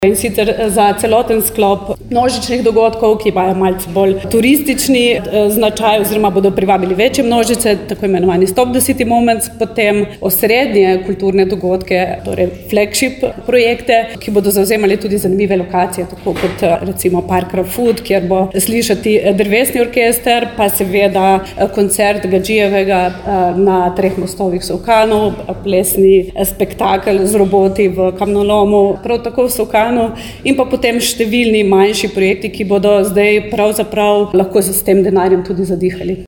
In sicer za celoten sklop množičnih dogodkov, ki imajo malce bolj turistični značaj oziroma bodo privabili večje množice, tako imenovani Stop the City Moments, potem osrednje kulturne dogodke, torej flagship projekte, ki bodo zavzemali tudi zanimive lokacije, tako kot recimo Park Rafoot, kjer bo slišati drvesni orkester, pa seveda koncert Gadžijevega na 3 mostovih Solkanu, plesni spektakel z roboti v kamnolomu, prav tako v Solkanu, in pa potem številni manjši projekti, ki bodo zdaj pravzaprav lahko s tem denarjem tudi zadihali.